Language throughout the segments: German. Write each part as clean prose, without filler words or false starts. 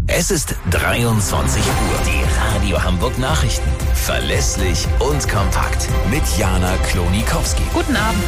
Es ist 23 Uhr. Die Radio Hamburg Nachrichten. Verlässlich und kompakt. Mit Jana Klonikowski. Guten Abend.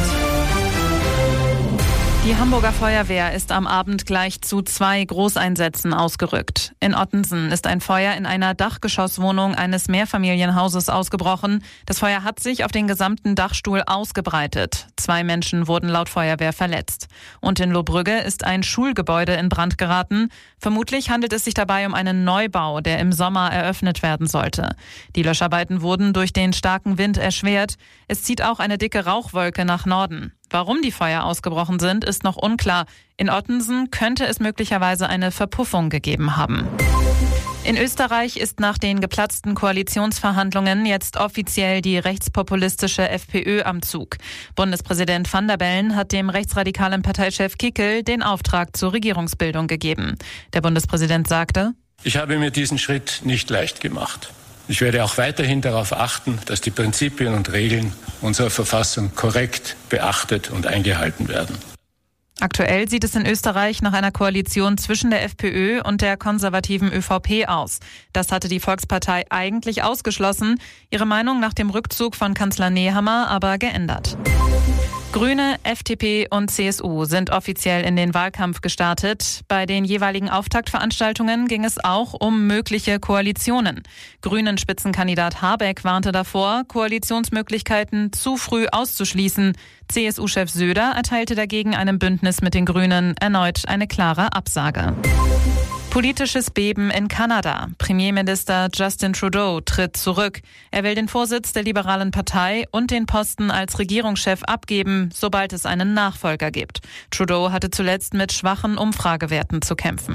Die Hamburger Feuerwehr ist am Abend gleich zu 2 Großeinsätzen ausgerückt. In Ottensen ist ein Feuer in einer Dachgeschosswohnung eines Mehrfamilienhauses ausgebrochen. Das Feuer hat sich auf den gesamten Dachstuhl ausgebreitet. 2 Menschen wurden laut Feuerwehr verletzt. Und in Lohbrügge ist ein Schulgebäude in Brand geraten. Vermutlich handelt es sich dabei um einen Neubau, der im Sommer eröffnet werden sollte. Die Löscharbeiten wurden durch den starken Wind erschwert. Es zieht auch eine dicke Rauchwolke nach Norden. Warum die Feuer ausgebrochen sind, ist noch unklar. In Ottensen könnte es möglicherweise eine Verpuffung gegeben haben. In Österreich ist nach den geplatzten Koalitionsverhandlungen jetzt offiziell die rechtspopulistische FPÖ am Zug. Bundespräsident Van der Bellen hat dem rechtsradikalen Parteichef Kickl den Auftrag zur Regierungsbildung gegeben. Der Bundespräsident sagte: Ich habe mir diesen Schritt nicht leicht gemacht. Ich werde auch weiterhin darauf achten, dass die Prinzipien und Regeln unserer Verfassung korrekt beachtet und eingehalten werden. Aktuell sieht es in Österreich nach einer Koalition zwischen der FPÖ und der konservativen ÖVP aus. Das hatte die Volkspartei eigentlich ausgeschlossen, ihre Meinung nach dem Rückzug von Kanzler Nehammer aber geändert. Grüne, FDP und CSU sind offiziell in den Wahlkampf gestartet. Bei den jeweiligen Auftaktveranstaltungen ging es auch um mögliche Koalitionen. Grünen-Spitzenkandidat Habeck warnte davor, Koalitionsmöglichkeiten zu früh auszuschließen. CSU-Chef Söder erteilte dagegen einem Bündnis mit den Grünen erneut eine klare Absage. Politisches Beben in Kanada. Premierminister Justin Trudeau tritt zurück. Er will den Vorsitz der liberalen Partei und den Posten als Regierungschef abgeben, sobald es einen Nachfolger gibt. Trudeau hatte zuletzt mit schwachen Umfragewerten zu kämpfen.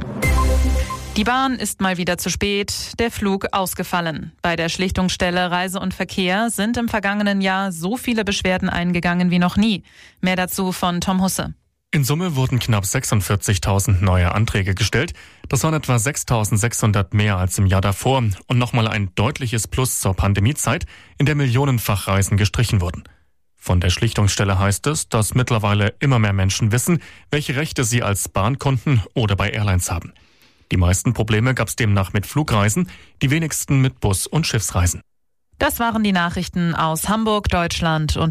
Die Bahn ist mal wieder zu spät, der Flug ausgefallen. Bei der Schlichtungsstelle Reise und Verkehr sind im vergangenen Jahr so viele Beschwerden eingegangen wie noch nie. Mehr dazu von Tom Husse. In Summe wurden knapp 46.000 neue Anträge gestellt. Das waren etwa 6.600 mehr als im Jahr davor und nochmal ein deutliches Plus zur Pandemiezeit, in der millionenfach Reisen gestrichen wurden. Von der Schlichtungsstelle heißt es, dass mittlerweile immer mehr Menschen wissen, welche Rechte sie als Bahnkunden oder bei Airlines haben. Die meisten Probleme gab es demnach mit Flugreisen, die wenigsten mit Bus- und Schiffsreisen. Das waren die Nachrichten aus Hamburg, Deutschland und